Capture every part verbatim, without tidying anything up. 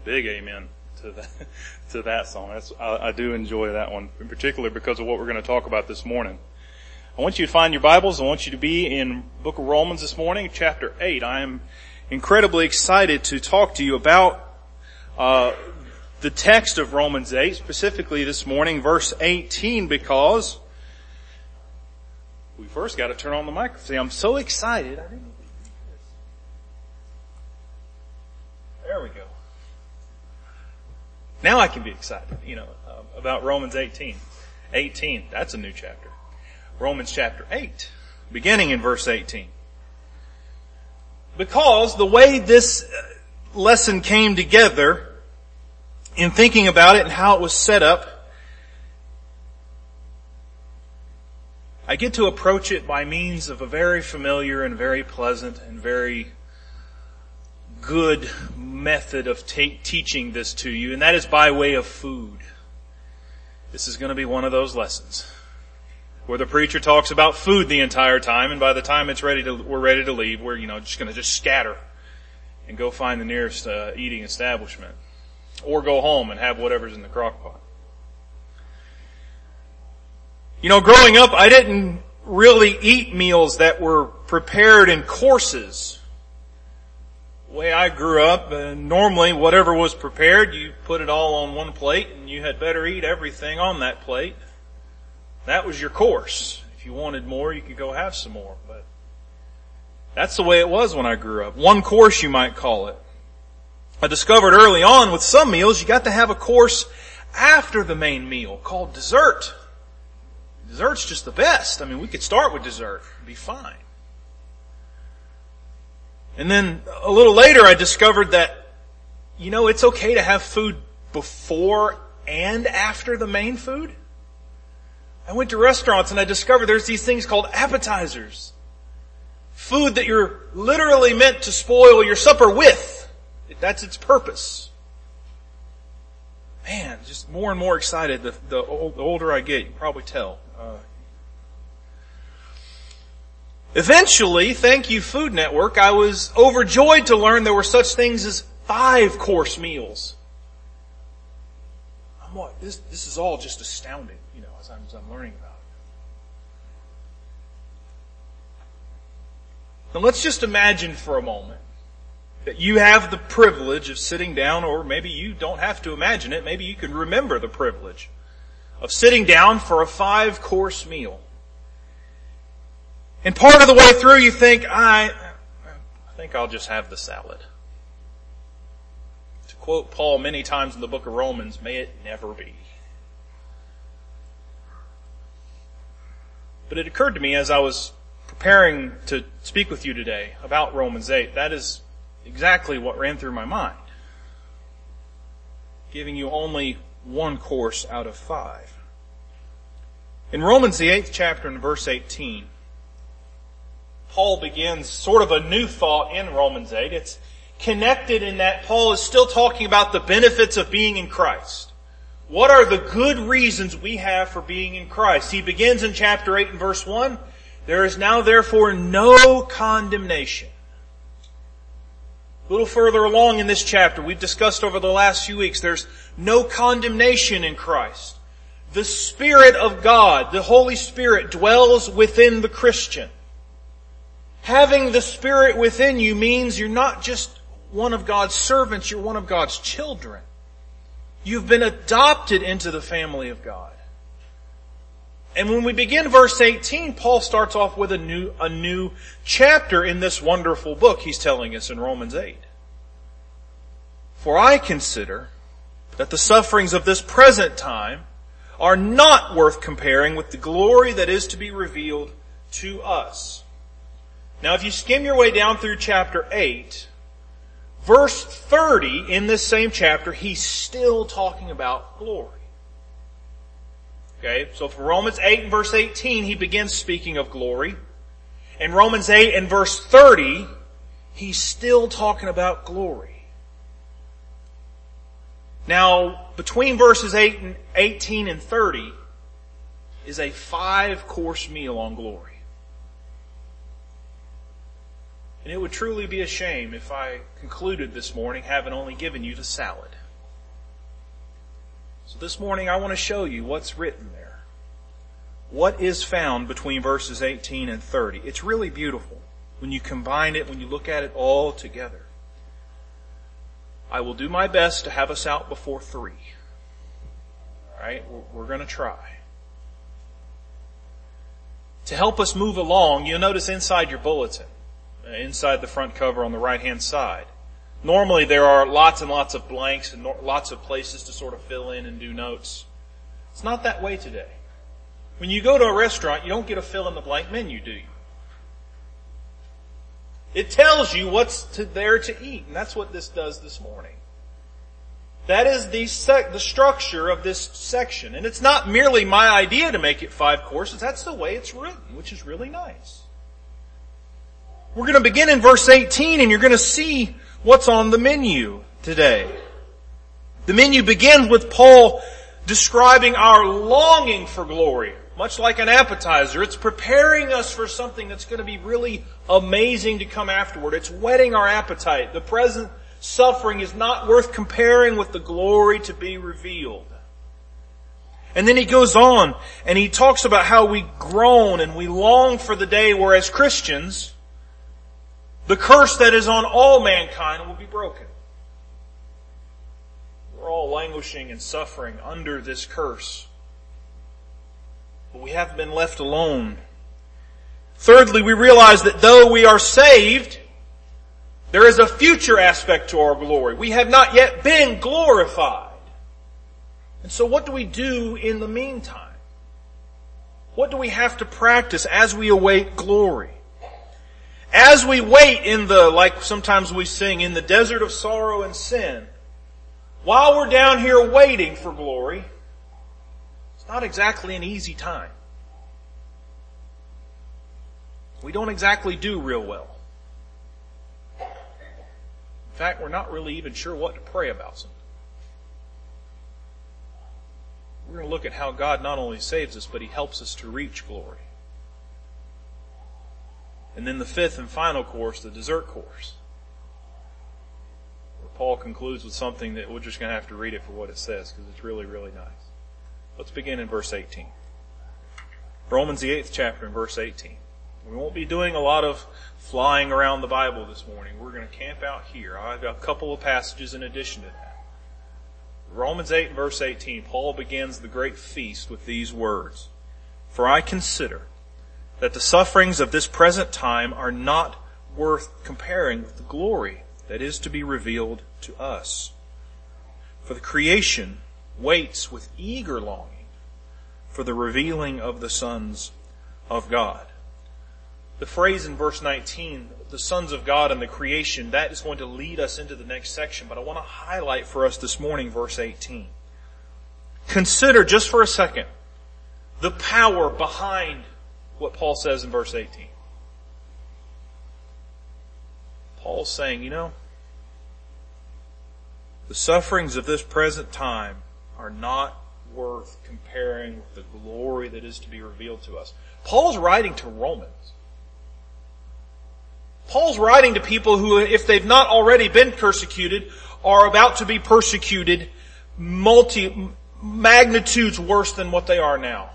big amen to that, to that song. That's, I, I do enjoy that one, in particular because of what we're going to talk about this morning. I want you to find your Bibles. I want you to be in Book of Romans this morning, chapter eight. I am incredibly excited to talk to you about uh the text of Romans eight, specifically this morning, verse eighteen, because we first got to turn on the microphone. See, I'm so excited. I didn't There we go. Now I can be excited, you know, uh, about Romans eighteen. eighteen, that's a new chapter. Romans chapter eight, beginning in verse eighteen. Because the way this lesson came together, in thinking about it and how it was set up, I get to approach it by means of a very familiar and very pleasant and very good method of te- teaching this to you, and that is by way of food. This is going to be one of those lessons where the preacher talks about food the entire time, and by the time it's ready to, we're ready to leave, we're, you know, just going to just scatter and go find the nearest uh, eating establishment, or go home and have whatever's in the crock pot. You know, growing up, I didn't really eat meals that were prepared in courses. The way I grew up, uh, normally whatever was prepared, you put it all on one plate and you had better eat everything on that plate. That was your course. If you wanted more, you could go have some more. But that's the way it was when I grew up. One course, you might call it. I discovered early on with some meals, you got to have a course after the main meal called dessert. Dessert's just the best. I mean, we could start with dessert and be fine. And then a little later I discovered that, you know, it's okay to have food before and after the main food. I went to restaurants and I discovered there's these things called appetizers. Food that you're literally meant to spoil your supper with. That's its purpose. Man, just more and more excited the, the, old, the older I get, you can probably tell. Uh, eventually, thank you Food Network, I was overjoyed to learn there were such things as five-course meals. I'm like, this, this is all just astounding, you know, as I'm, as I'm learning about it. Now let's just imagine for a moment that you have the privilege of sitting down, or maybe you don't have to imagine it, maybe you can remember the privilege of sitting down for a five-course meal. And part of the way through you think, I, I think I'll just have the salad. To quote Paul many times in the book of Romans, may it never be. But it occurred to me as I was preparing to speak with you today about Romans eight, that is exactly what ran through my mind. Giving you only one course out of five. In Romans the eighth chapter and verse eighteen, Paul begins sort of a new thought in Romans eight. It's connected in that Paul is still talking about the benefits of being in Christ. What are the good reasons we have for being in Christ? He begins in chapter eight and verse one. There is now therefore no condemnation. A little further along in this chapter, we've discussed over the last few weeks, there's no condemnation in Christ. The Spirit of God, the Holy Spirit, dwells within the Christian. Having the Spirit within you means you're not just one of God's servants, you're one of God's children. You've been adopted into the family of God. And when we begin verse eighteen, Paul starts off with a new, a new chapter in this wonderful book he's telling us in Romans eight. For I consider that the sufferings of this present time are not worth comparing with the glory that is to be revealed to us. Now if you skim your way down through chapter eight, verse thirty in this same chapter, he's still talking about glory. Okay, so for Romans eight and verse eighteen, he begins speaking of glory. In Romans eight and verse thirty, he's still talking about glory. Now, between verses eight and eighteen and thirty is a five-course meal on glory. And it would truly be a shame if I concluded this morning having only given you the salad. So this morning I want to show you what's written there. What is found between verses eighteen and thirty. It's really beautiful when you combine it, when you look at it all together. I will do my best to have us out before three. All right, we're, we're going to try. To help us move along, you'll notice inside your bulletin, inside the front cover on the right-hand side, normally there are lots and lots of blanks and lots of places to sort of fill in and do notes. It's not that way today. When you go to a restaurant, you don't get a fill-in-the-blank menu, do you? It tells you what's to, there to eat, and that's what this does this morning. That is the, sec, the structure of this section. And it's not merely my idea to make it five courses. That's the way it's written, which is really nice. We're going to begin in verse eighteen, and you're going to see what's on the menu today. The menu begins with Paul describing our longing for glory. Much like an appetizer, it's preparing us for something that's going to be really amazing to come afterward. It's whetting our appetite. The present suffering is not worth comparing with the glory to be revealed. And then he goes on and he talks about how we groan and we long for the day where as Christians, the curse that is on all mankind will be broken. We're all languishing and suffering under this curse. But we haven't been left alone. Thirdly, we realize that though we are saved, there is a future aspect to our glory. We have not yet been glorified. And so what do we do in the meantime? What do we have to practice as we await glory? As we wait in the, like sometimes we sing, in the desert of sorrow and sin, while we're down here waiting for glory, it's not exactly an easy time. We don't exactly do real well. In fact, we're not really even sure what to pray about something. We're going to look at how God not only saves us, but He helps us to reach glory. And then the fifth and final course, the dessert course, where Paul concludes with something that we're just going to have to read it for what it says, because it's really, really nice. Let's begin in verse eighteen. Romans the eighth chapter in verse eighteen. We won't be doing a lot of flying around the Bible this morning. We're going to camp out here. I've got a couple of passages in addition to that. Romans eight and verse eighteen, Paul begins the great feast with these words. For I consider that the sufferings of this present time are not worth comparing with the glory that is to be revealed to us. For the creation waits with eager longing for the revealing of the sons of God. The phrase in verse nineteen, the sons of God and the creation, that is going to lead us into the next section, but I want to highlight for us this morning verse eighteen. Consider just for a second the power behind what Paul says in verse eighteen. Paul's saying, you know, the sufferings of this present time are not worth comparing with the glory that is to be revealed to us. Paul's writing to Romans. Paul's writing to people who, if they've not already been persecuted, are about to be persecuted multi, magnitudes worse than what they are now.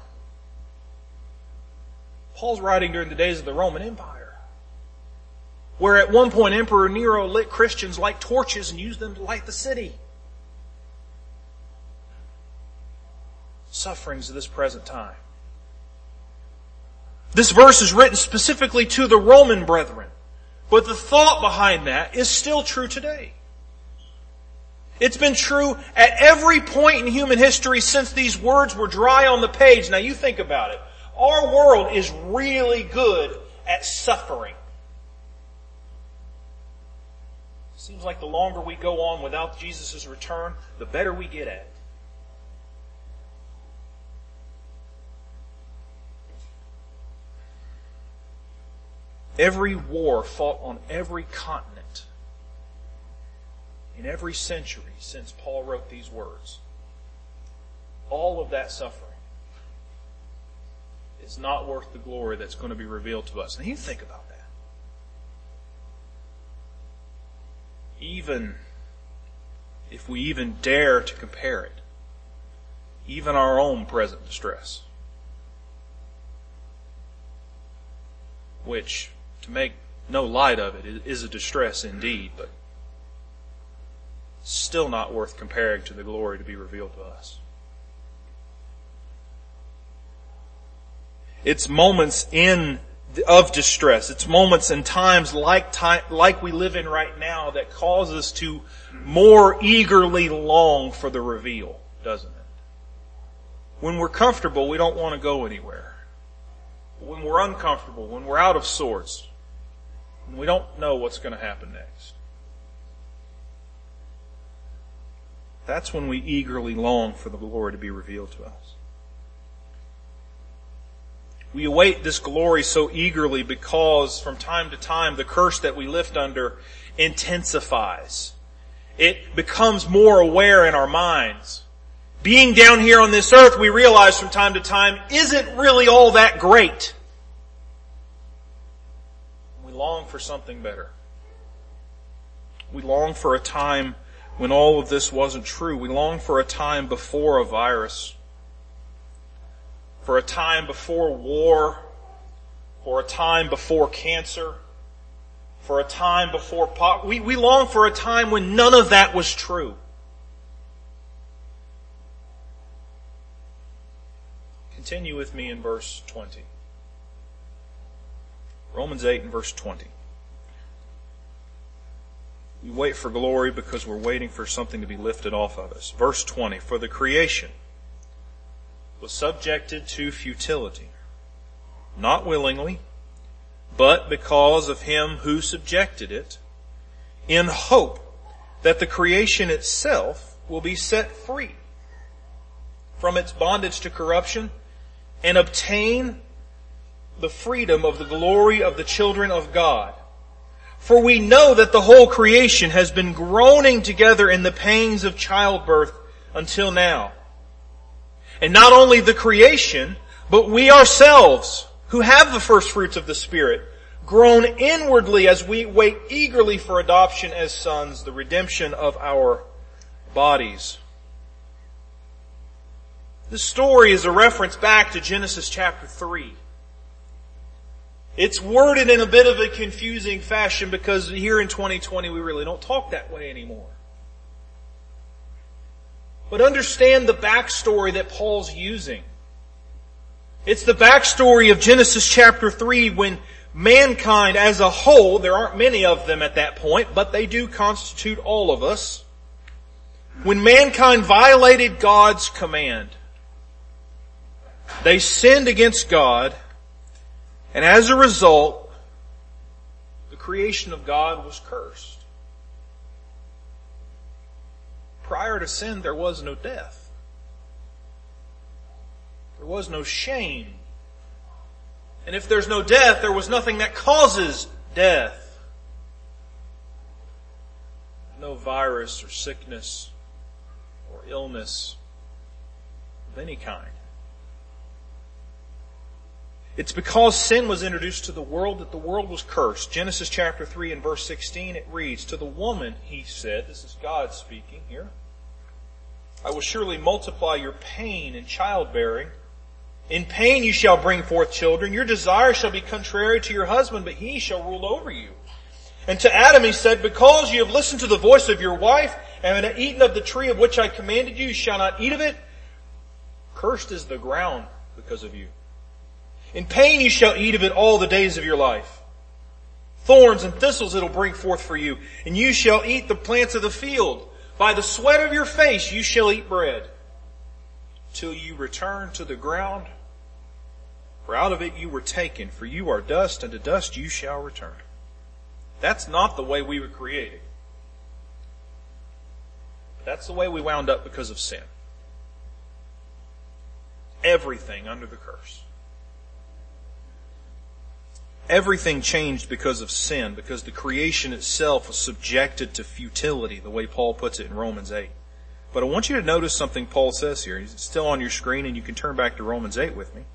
Paul's writing during the days of the Roman Empire, where at one point Emperor Nero lit Christians like torches and used them to light the city. Sufferings of this present time. This verse is written specifically to the Roman brethren, but the thought behind that is still true today. It's been true at every point in human history since these words were dry on the page. Now you think about it. Our world is really good at suffering. Seems like the longer we go on without Jesus' return, the better we get at it. Every war fought on every continent in every century since Paul wrote these words. All of that suffering is not worth the glory that's going to be revealed to us. Now you think about that. even if we even dare to compare it, even our own present distress, which, to make no light of it, is a distress indeed, but still not worth comparing to the glory to be revealed to us. It's moments in of distress. It's moments and times like time, like we live in right now that cause us to more eagerly long for the reveal, doesn't it? When we're comfortable, we don't want to go anywhere. When we're uncomfortable, when we're out of sorts, when we don't know what's going to happen next, that's when we eagerly long for the glory to be revealed to us. We await this glory so eagerly because from time to time the curse that we live under intensifies. It becomes more aware in our minds. Being down here on this earth, we realize from time to time, isn't really all that great. We long for something better. We long for a time when all of this wasn't true. We long for a time before a virus, for a time before war, for a time before cancer, for a time before po- we, we long for a time when none of that was true. Continue with me in verse twenty. Romans eight and verse twenty. We wait for glory because we're waiting for something to be lifted off of us. Verse twenty. For the creation was subjected to futility, not willingly, but because of him who subjected it, in hope that the creation itself will be set free from its bondage to corruption and obtain the freedom of the glory of the children of God. For we know that the whole creation has been groaning together in the pains of childbirth until now. And not only the creation, but we ourselves, who have the first fruits of the Spirit, groan inwardly as we wait eagerly for adoption as sons, the redemption of our bodies. This story is a reference back to Genesis chapter three. It's worded in a bit of a confusing fashion because here in twenty twenty we really don't talk that way anymore. But understand the backstory that Paul's using. It's the backstory of Genesis chapter three when mankind as a whole, there aren't many of them at that point, but they do constitute all of us. When mankind violated God's command, they sinned against God, and as a result, the creation of God was cursed. Prior to sin, there was no death. There was no shame. And if there's no death, there was nothing that causes death. No virus or sickness or illness of any kind. It's because sin was introduced to the world that the world was cursed. Genesis chapter three and verse sixteen, it reads, to the woman, he said, this is God speaking here, I will surely multiply your pain in childbearing. In pain you shall bring forth children. Your desire shall be contrary to your husband, but he shall rule over you. And to Adam he said, because you have listened to the voice of your wife, and have eaten of the tree of which I commanded you, you shall not eat of it. Cursed is the ground because of you. In pain you shall eat of it all the days of your life. Thorns and thistles it'll bring forth for you, and you shall eat the plants of the field. By the sweat of your face you shall eat bread, till you return to the ground. For out of it you were taken, for you are dust, and to dust you shall return. That's not the way we were created. That's the way we wound up because of sin. Everything under the curse. Everything changed because of sin, because the creation itself was subjected to futility, the way Paul puts it in Romans eight. But I want you to notice something Paul says here. It's still on your screen, and you can turn back to Romans eight with me.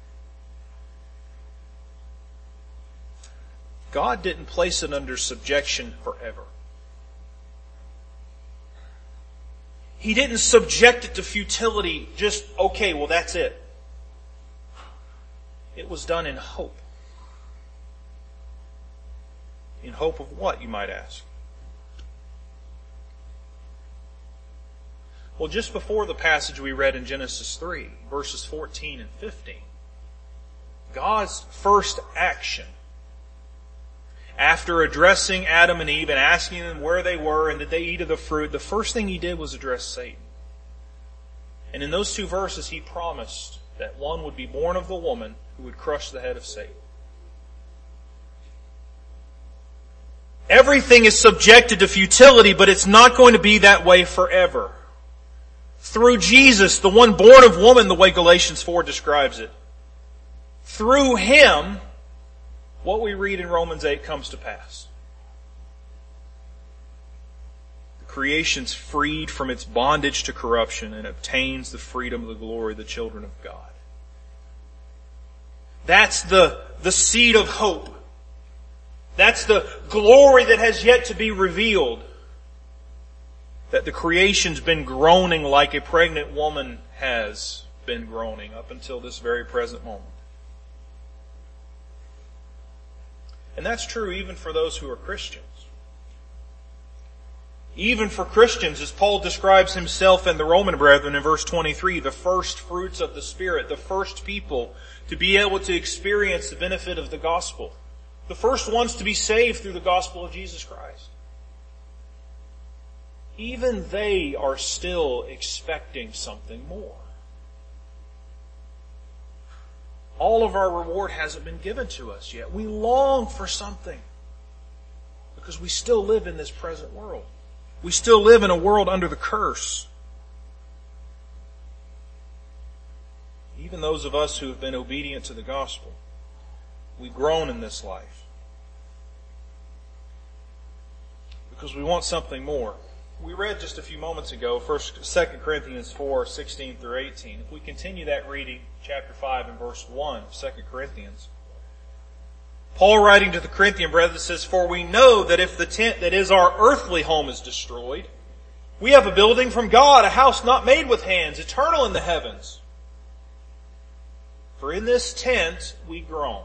God didn't place it under subjection forever. He didn't subject it to futility, just, okay, well that's it. It was done in hope. In hope of what, you might ask? Well, just before the passage we read in Genesis three, verses fourteen and fifteen, God's first action, after addressing Adam and Eve and asking them where they were and did they eat of the fruit, the first thing He did was address Satan. And in those two verses He promised that one would be born of the woman who would crush the head of Satan. Everything is subjected to futility, but it's not going to be that way forever. Through Jesus, the one born of woman, the way Galatians four describes it, through Him, what we read in Romans eight comes to pass. The creation's freed from its bondage to corruption and obtains the freedom of the glory of the children of God. That's the, the seed of hope. That's the glory that has yet to be revealed. That the creation's been groaning like a pregnant woman has been groaning up until this very present moment. And that's true even for those who are Christians. Even for Christians, as Paul describes himself and the Roman brethren in verse twenty-three, the first fruits of the Spirit, the first people to be able to experience the benefit of the gospel. The first ones to be saved through the gospel of Jesus Christ. Even they are still expecting something more. All of our reward hasn't been given to us yet. We long for something because we still live in this present world. We still live in a world under the curse. Even those of us who have been obedient to the gospel, we groan in this life because we want something more. We read just a few moments ago, First, Second Corinthians four, sixteen through eighteen. If we continue that reading, chapter five and verse one of Second Corinthians, Paul writing to the Corinthian brethren says, "For we know that if the tent that is our earthly home is destroyed, we have a building from God, a house not made with hands, eternal in the heavens. For in this tent we groan,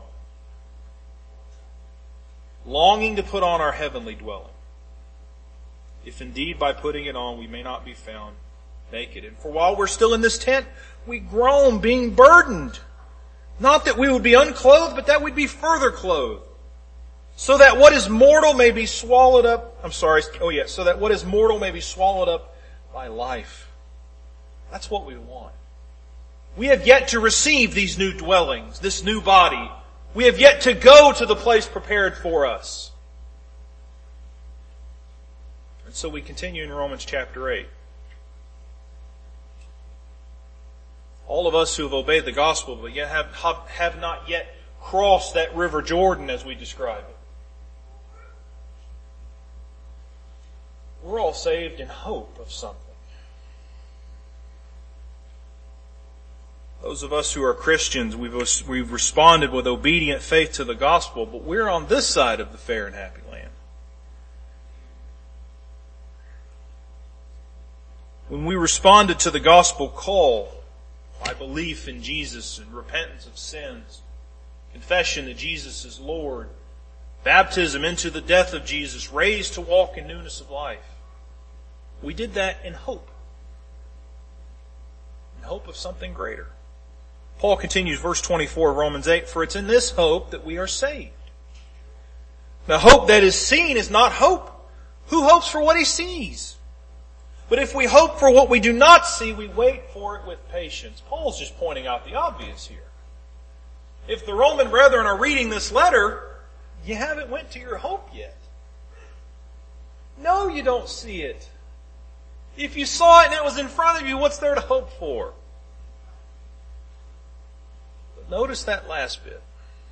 longing to put on our heavenly dwelling. If indeed by putting it on we may not be found naked. And for while we're still in this tent, we groan, being burdened. Not that we would be unclothed, but that we'd be further clothed. So that what is mortal may be swallowed up, I'm sorry, oh yeah, so that what is mortal may be swallowed up by life." That's what we want. We have yet to receive these new dwellings, this new body. We have yet to go to the place prepared for us. And so we continue in Romans chapter eight. All of us who have obeyed the gospel, but yet have, have not yet crossed that river Jordan as we describe it. We're all saved in hope of something. Those of us who are Christians, we've, we've responded with obedient faith to the gospel, but we're on this side of the fair and happy land. When we responded to the gospel call by belief in Jesus and repentance of sins, confession that Jesus is Lord, baptism into the death of Jesus, raised to walk in newness of life, we did that in hope. In hope of something greater. Paul continues, verse twenty-four of Romans eight, "For it's in this hope that we are saved. The hope that is seen is not hope. Who hopes for what he sees? But if we hope for what we do not see, we wait for it with patience." Paul's just pointing out the obvious here. If the Roman brethren are reading this letter, you haven't went to your hope yet. No, you don't see it. If you saw it and it was in front of you, what's there to hope for? But notice that last bit.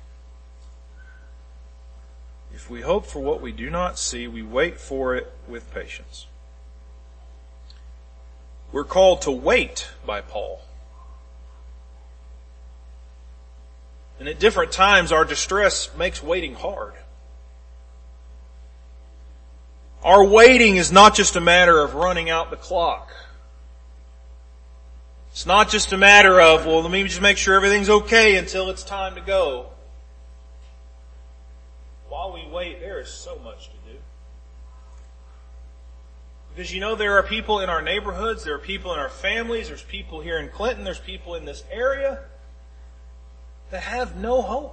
If we hope for what we do not see, we wait for it with patience. We're called to wait by Paul. And at different times, our distress makes waiting hard. Our waiting is not just a matter of running out the clock. It's not just a matter of, well, let me just make sure everything's okay until it's time to go. While we wait, there is so much to do. Because you know there are people in our neighborhoods, there are people in our families, there's people here in Clinton, there's people in this area that have no hope.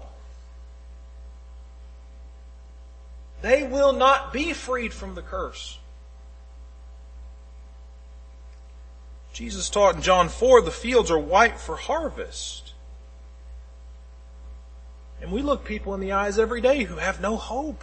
They will not be freed from the curse. Jesus taught in John four, the fields are white for harvest. And we look people in the eyes every day who have no hope.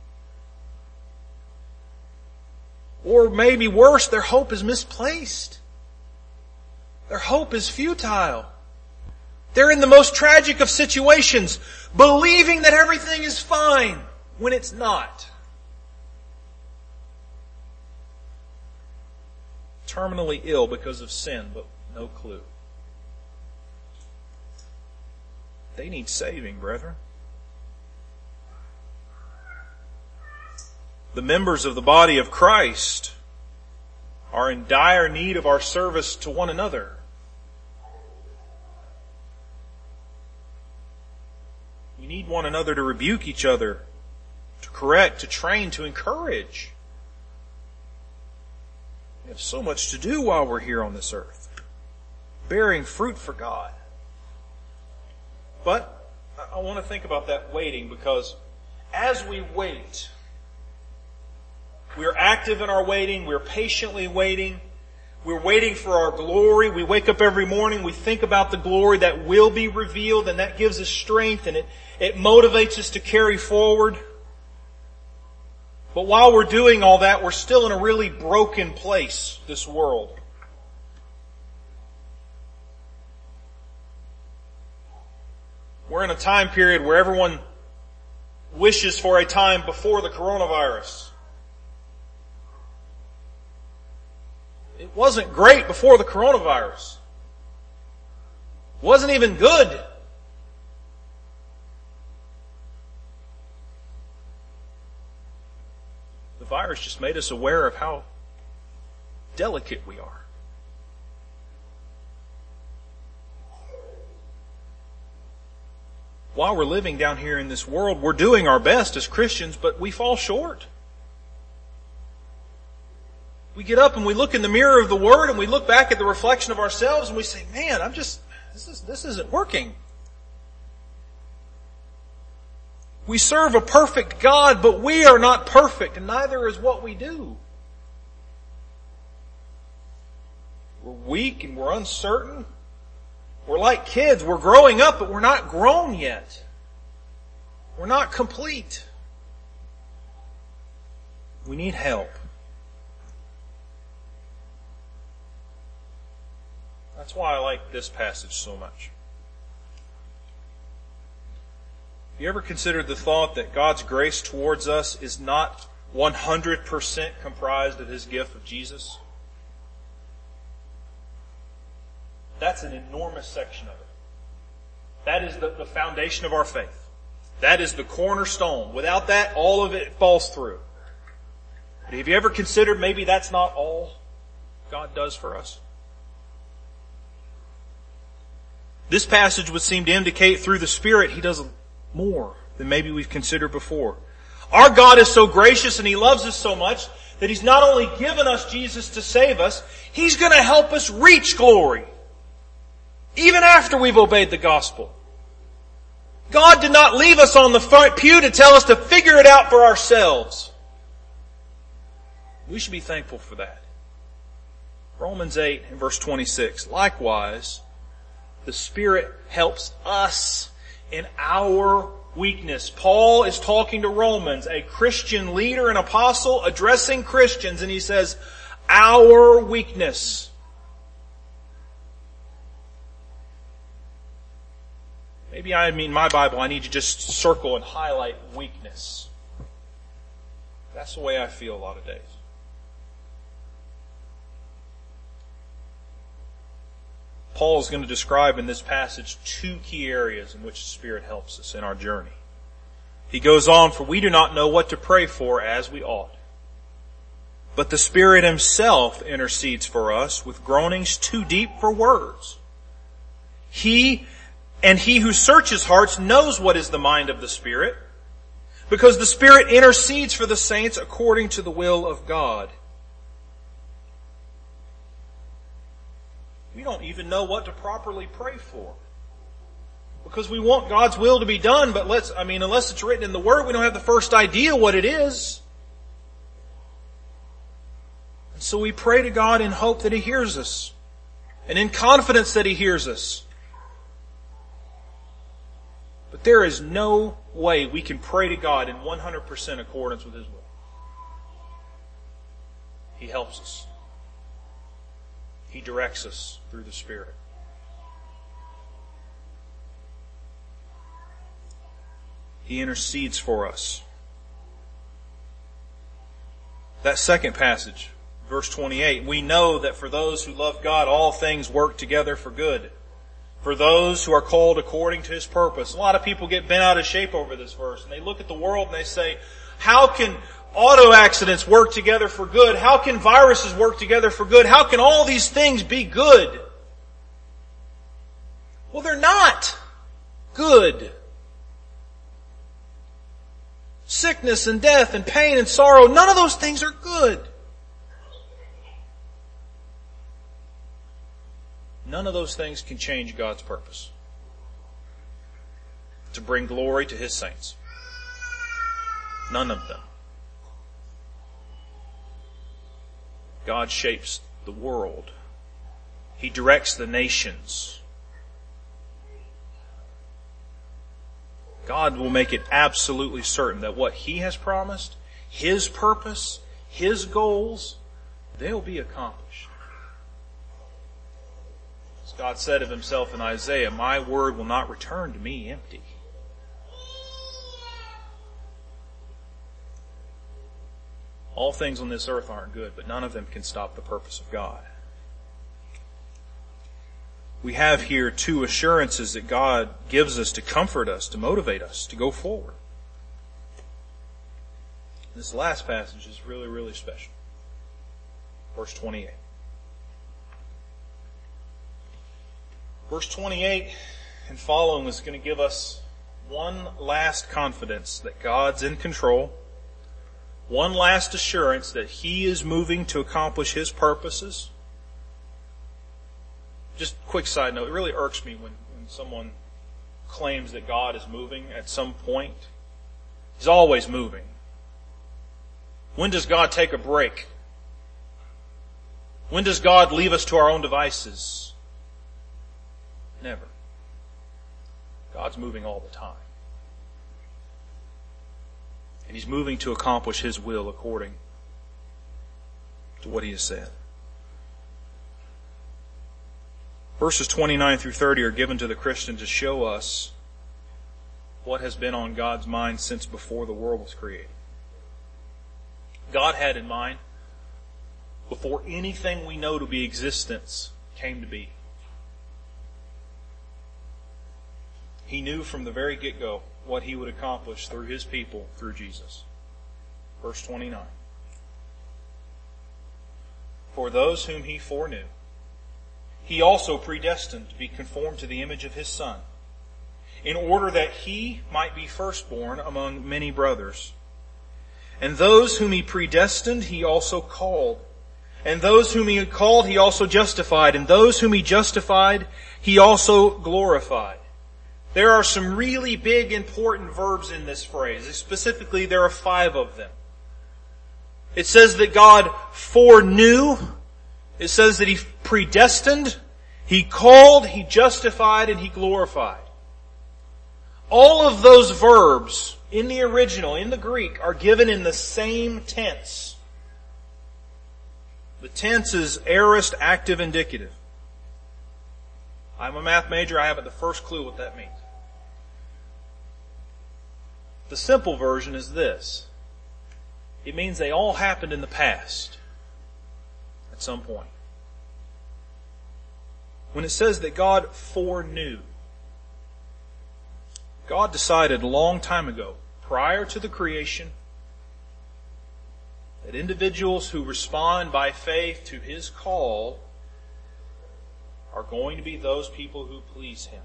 Or maybe worse, their hope is misplaced. Their hope is futile. They're in the most tragic of situations, believing that everything is fine when it's not. Terminally ill because of sin, but no clue. They need saving, brethren. The members of the body of Christ are in dire need of our service to one another. We need one another to rebuke each other, to correct, to train, to encourage. We have so much to do while we're here on this earth, bearing fruit for God. But I want to think about that waiting, because as we wait, we're active in our waiting, we're patiently waiting, we're waiting for our glory. We wake up every morning, we think about the glory that will be revealed, and that gives us strength, and it, it motivates us to carry forward. But while we're doing all that, we're still in a really broken place, this world. We're in a time period where everyone wishes for a time before the coronavirus. It wasn't great before the coronavirus. It wasn't even good. The virus just made us aware of how delicate we are. While we're living down here in this world, we're doing our best as Christians, but we fall short. We get up and we look in the mirror of the Word and we look back at the reflection of ourselves and we say, man, I'm just, this is, this isn't working. We serve a perfect God, but we are not perfect, and neither is what we do. We're weak and we're uncertain. We're like kids. We're growing up, but we're not grown yet. We're not complete. We need help. That's why I like this passage so much. Have you ever considered the thought that God's grace towards us is not one hundred percent comprised of His gift of Jesus? That's an enormous section of it. That is the, the foundation of our faith. That is the cornerstone. Without that, all of it falls through. But have you ever considered maybe that's not all God does for us? This passage would seem to indicate through the Spirit He does more than maybe we've considered before. Our God is so gracious and He loves us so much that He's not only given us Jesus to save us, He's going to help us reach glory. Even after we've obeyed the gospel. God did not leave us on the front pew to tell us to figure it out for ourselves. We should be thankful for that. Romans eight and verse twenty-six. Likewise, the Spirit helps us in our weakness. Paul is talking to Romans, a Christian leader and apostle addressing Christians, and he says, our weakness. Maybe I mean my Bible, I need to just circle and highlight weakness. That's the way I feel a lot of days. Paul is going to describe in this passage two key areas in which the Spirit helps us in our journey. He goes on, for we do not know what to pray for as we ought. but the Spirit Himself intercedes for us with groanings too deep for words. He and He who searches hearts knows what is the mind of the Spirit, because the Spirit intercedes for the saints according to the will of God. We don't even know what to properly pray for. Because we want God's will to be done, but let's, I mean, unless it's written in the Word, we don't have the first idea what it is. And so we pray to God in hope that He hears us, and in confidence that He hears us. But there is no way we can pray to God in one hundred percent accordance with His will. He helps us. He directs us through the Spirit. He intercedes for us. That second passage, verse twenty-eight, we know that for those who love God, all things work together for good. For those who are called according to His purpose. A lot of people get bent out of shape over this verse, and they look at the world and they say, how can auto accidents work together for good? How can viruses work together for good? How can all these things be good? Well, they're not good. Sickness and death and pain and sorrow, none of those things are good. None of those things can change God's purpose to bring glory to His saints. None of them. God shapes the world. He directs the nations. God will make it absolutely certain that what He has promised, His purpose, His goals, they'll be accomplished. As God said of Himself in Isaiah, my word will not return to me empty. All things on this earth aren't good, but none of them can stop the purpose of God. We have here two assurances that God gives us to comfort us, to motivate us, to go forward. This last passage is really, really special. Verse twenty-eight. Verse twenty-eight and following is going to give us one last confidence that God's in control. One last assurance that He is moving to accomplish His purposes. Just a quick side note, it really irks me when, when someone claims that God is moving at some point. He's always moving. When does God take a break? When does God leave us to our own devices? Never. God's moving all the time. And He's moving to accomplish His will according to what He has said. Verses twenty-nine through thirty are given to the Christian to show us what has been on God's mind since before the world was created. God had in mind, before anything we know to be existence came to be, He knew from the very get-go what He would accomplish through His people, through Jesus. Verse twenty-nine. For those whom He foreknew, He also predestined to be conformed to the image of His Son, in order that He might be firstborn among many brothers. And those whom He predestined, He also called. And those whom He called, He also justified. And those whom He justified, He also glorified. There are some really big, important verbs in this phrase. Specifically, there are five of them. It says that God foreknew. It says that He predestined, He called, He justified, and He glorified. All of those verbs in the original, in the Greek, are given in the same tense. The tense is aorist active indicative. I'm a math major, I haven't the first clue what that means. The simple version is this. It means they all happened in the past at some point. When it says that God foreknew, God decided a long time ago, prior to the creation, that individuals who respond by faith to His call are going to be those people who please Him.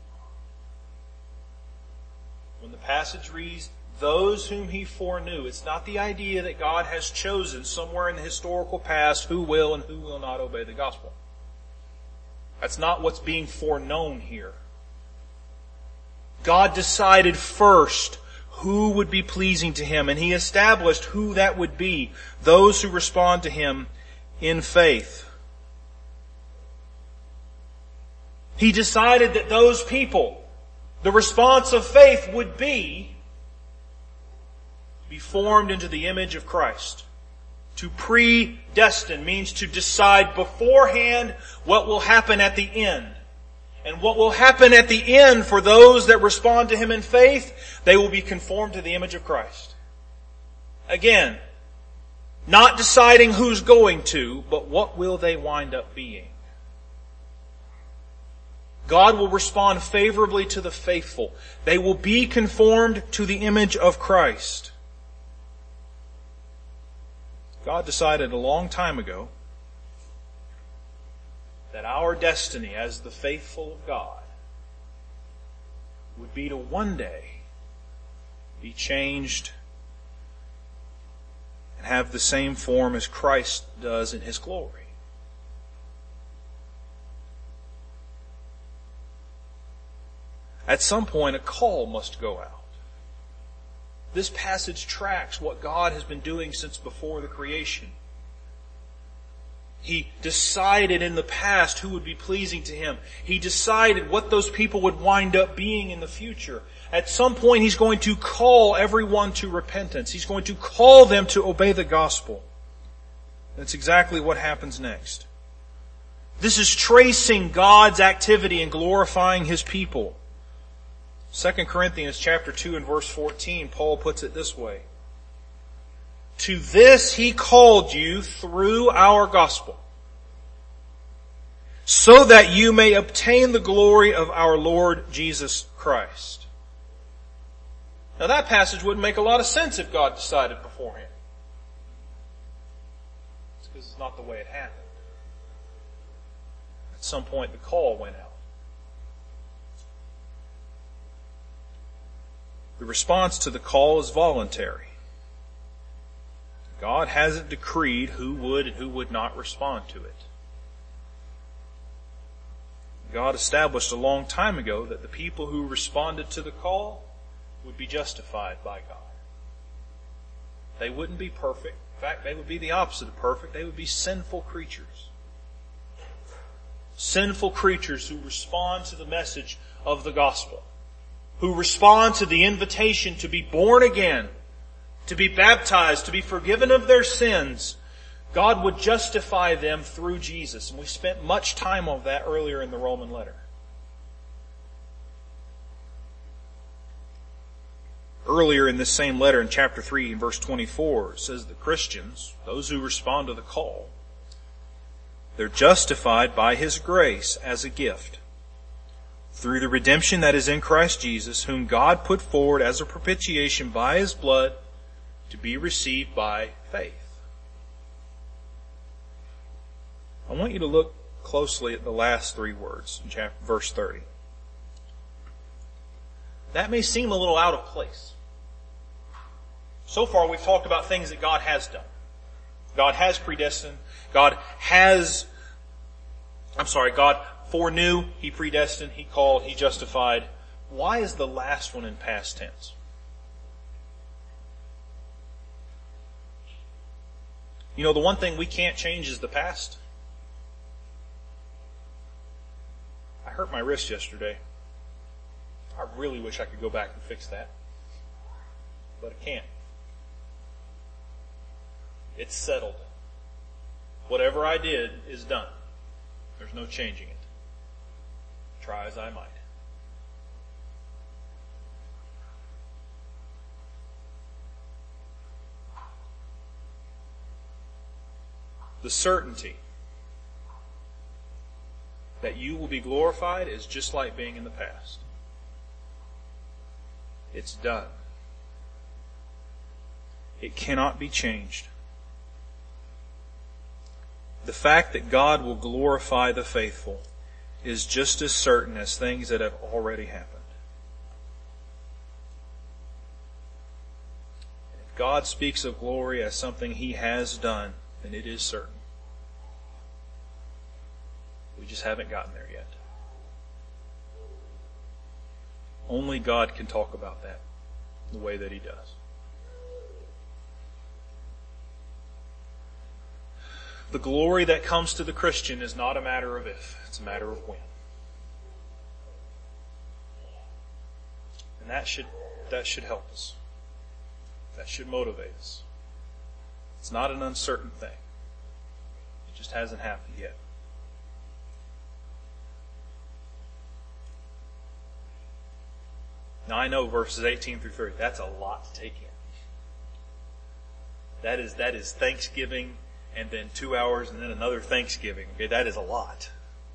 When the passage reads, those whom He foreknew, it's not the idea that God has chosen somewhere in the historical past who will and who will not obey the gospel. That's not what's being foreknown here. God decided first who would be pleasing to Him, and He established who that would be, those who respond to Him in faith. He decided that those people, the response of faith would be be formed into the image of Christ. To predestine means to decide beforehand what will happen at the end. And what will happen at the end for those that respond to Him in faith, they will be conformed to the image of Christ. Again, not deciding who's going to, but what will they wind up being. God will respond favorably to the faithful. They will be conformed to the image of Christ. God decided a long time ago that our destiny as the faithful of God would be to one day be changed and have the same form as Christ does in His glory. At some point, a call must go out. This passage tracks what God has been doing since before the creation. He decided in the past who would be pleasing to Him. He decided what those people would wind up being in the future. At some point, He's going to call everyone to repentance. He's going to call them to obey the gospel. That's exactly what happens next. This is tracing God's activity in glorifying His people. Second Corinthians chapter two and verse fourteen, Paul puts it this way. To this He called you through our gospel, so that you may obtain the glory of our Lord Jesus Christ. Now that passage wouldn't make a lot of sense if God decided beforehand. It's because it's not the way it happened. At some point the call went out. The response to the call is voluntary. God hasn't decreed who would and who would not respond to it. God established a long time ago that the people who responded to the call would be justified by God. They wouldn't be perfect. In fact, they would be the opposite of perfect. They would be sinful creatures. Sinful creatures who respond to the message of the gospel. Who respond to the invitation to be born again, to be baptized, to be forgiven of their sins. God would justify them through Jesus. And we spent much time on that earlier in the Roman letter. Earlier in this same letter in chapter three and verse twenty-four, it says that Christians, those who respond to the call, they're justified by His grace as a gift, through the redemption that is in Christ Jesus, whom God put forward as a propitiation by His blood to be received by faith. I want you to look closely at the last three words in chapter, verse thirty. That may seem a little out of place. So far we've talked about things that God has done. God has predestined. God has, I'm sorry, God foreknew, He predestined, He called, He justified. Why is the last one in past tense? You know, the one thing we can't change is the past. I hurt my wrist yesterday. I really wish I could go back and fix that. But I can't. It's settled. Whatever I did is done. There's no changing it. Try as I might. The certainty that you will be glorified is just like being in the past. It's done. It cannot be changed. the fact that God will glorify the faithful is just as certain as things that have already happened. If God speaks of glory as something He has done, then it is certain. We just haven't gotten there yet. Only God can talk about that the way that He does. The glory that comes to the Christian is not a matter of if, it's a matter of when. And that should, that should help us. That should motivate us. It's not an uncertain thing. It just hasn't happened yet. Now I know verses eighteen through thirty, that's a lot to take in. That is, that is Thanksgiving and then two hours and then another Thanksgiving. Okay, that is a lot.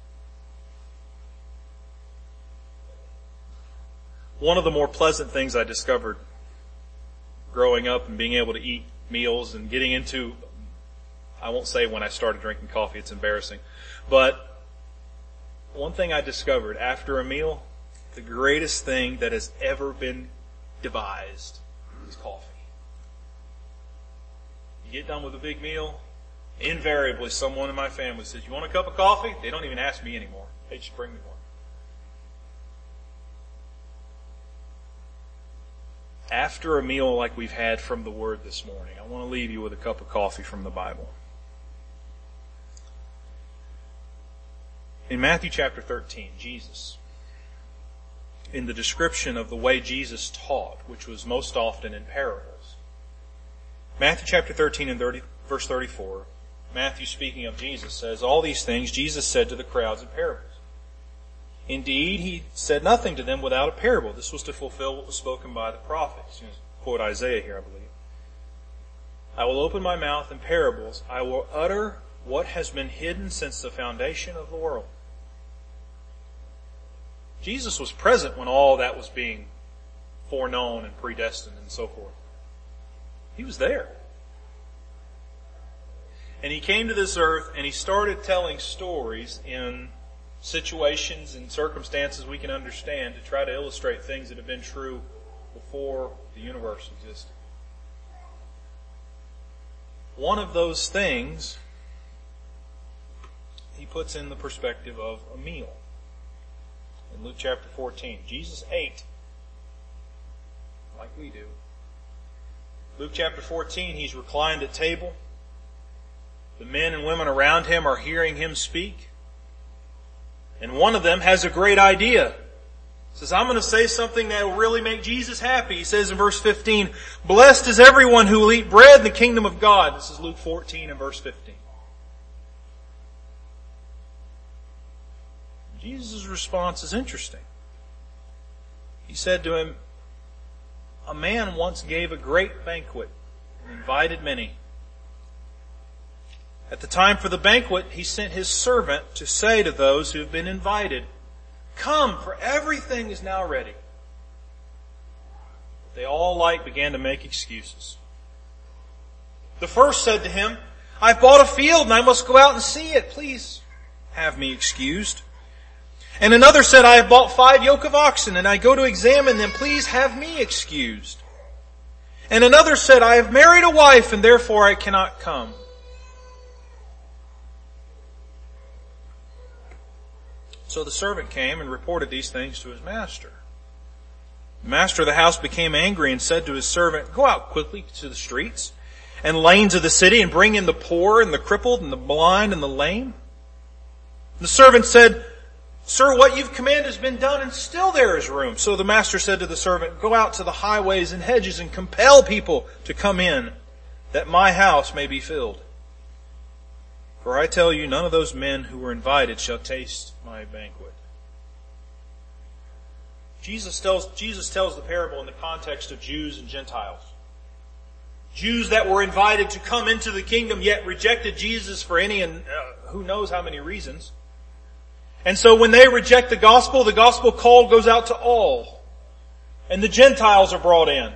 One of the more pleasant things I discovered growing up and being able to eat meals and getting into, I won't say when I started drinking coffee, it's embarrassing, but one thing I discovered after a meal, the greatest thing that has ever been devised is coffee. You get done with a big meal, invariably someone in my family says, "You want a cup of coffee?" They don't even ask me anymore. They just bring me one. After a meal like we've had from the Word this morning, I want to leave you with a cup of coffee from the Bible. In Matthew chapter thirteen, Jesus, in the description of the way Jesus taught, which was most often in parables, Matthew chapter thirteen and thirty, verse thirty-four, Matthew, speaking of Jesus, says, "All these things Jesus said to the crowds in parables. Indeed, He said nothing to them without a parable." This was to fulfill what was spoken by the prophets. You know, quote Isaiah here, I believe. "I will open my mouth in parables. I will utter what has been hidden since the foundation of the world." Jesus was present when all that was being foreknown and predestined and so forth. He was there. And He came to this earth and He started telling stories in situations and circumstances we can understand to try to illustrate things that have been true before the universe existed. One of those things He puts in the perspective of a meal. In Luke chapter fourteen, Jesus ate like we do. Luke chapter fourteen, He's reclined at table. The men and women around Him are hearing Him speak. And one of them has a great idea. He says, "I'm going to say something that will really make Jesus happy." He says in verse fifteen, "Blessed is everyone who will eat bread in the kingdom of God." This is Luke fourteen and verse fifteen. Jesus' response is interesting. He said to him, "A man once gave a great banquet and invited many. At the time for the banquet, he sent his servant to say to those who have been invited, 'Come, for everything is now ready.' They all alike began to make excuses. The first said to him, 'I've bought a field and I must go out and see it. Please have me excused.' And another said, 'I have bought five yoke of oxen and I go to examine them. Please have me excused.' And another said, 'I have married a wife and therefore I cannot come.' So the servant came and reported these things to his master. The master of the house became angry and said to his servant, 'Go out quickly to the streets and lanes of the city and bring in the poor and the crippled and the blind and the lame.' The servant said, 'Sir, what you've commanded has been done and still there is room.' So the master said to the servant, 'Go out to the highways and hedges and compel people to come in, that my house may be filled. For I tell you, none of those men who were invited shall taste my banquet.'" Jesus tells, Jesus tells the parable in the context of Jews and Gentiles. Jews that were invited to come into the kingdom yet rejected Jesus for any and uh, who knows how many reasons. And so when they reject the gospel, the gospel call goes out to all. And the Gentiles are brought in.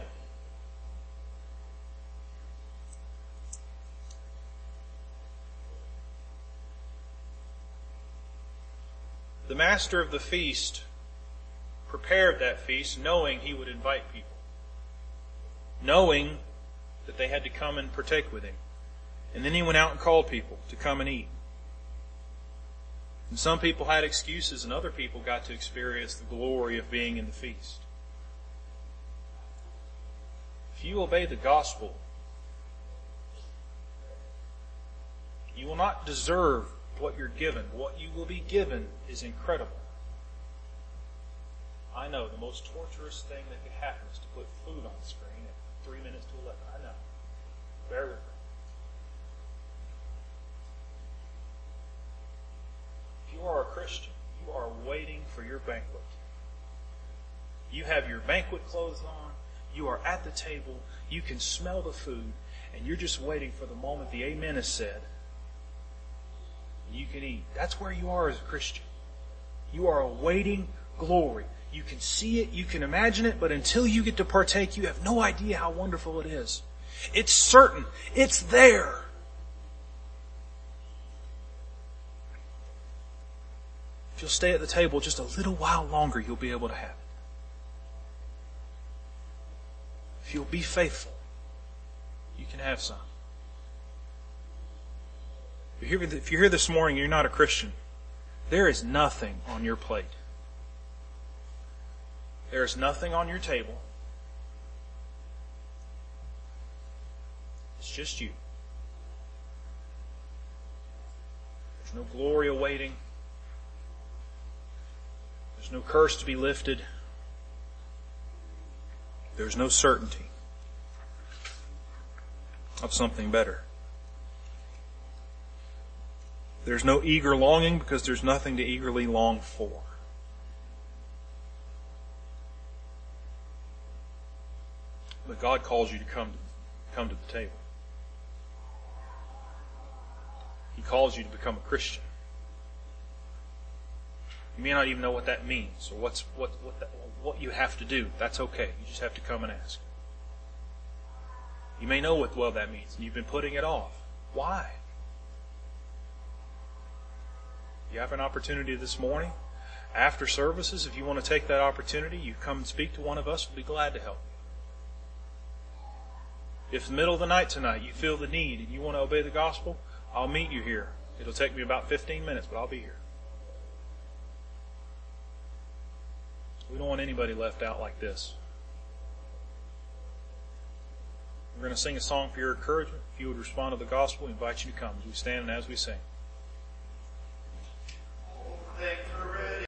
the master of the feast prepared that feast knowing he would invite people, knowing that they had to come and partake with him. And then he went out and called people to come and eat. And some people had excuses, and other people got to experience the glory of being in the feast. If you obey the gospel, you will not deserve what you're given. What you will be given is incredible. I know the most torturous thing that could happen is to put food on the screen at three minutes to eleven. I know. Bear with me. If you are a Christian, you are waiting for your banquet. You have your banquet clothes on. You are at the table. You can smell the food. And you're just waiting for the moment the amen is said. You can eat. That's where you are as a Christian. You are awaiting glory. You can see it, you can imagine it, but until you get to partake, you have no idea how wonderful it is. It's certain. It's there. If you'll stay at the table just a little while longer, you'll be able to have it. If you'll be faithful, you can have some. If you're here, if you're here this morning and you're not a Christian, there is nothing on your plate. There is nothing on your table. It's just you. There's no glory awaiting. There's no curse to be lifted. There's no certainty of something better. There's no eager longing because there's nothing to eagerly long for. But God calls you to come to, come to the table. He calls you to become a Christian. You may not even know what that means or what's what what that, what you have to do. That's okay. You just have to come and ask. You may know what well that means, and you've been putting it off. Why? You have an opportunity this morning. After services, if you want to take that opportunity, you come and speak to one of us. We'll be glad to help you. If in the middle of the night tonight you feel the need and you want to obey the gospel, I'll meet you here. It'll take me about fifteen minutes, but I'll be here. We don't want anybody left out like this. We're going to sing a song for your encouragement. If you would respond to the gospel, we invite you to come as we stand and as we sing.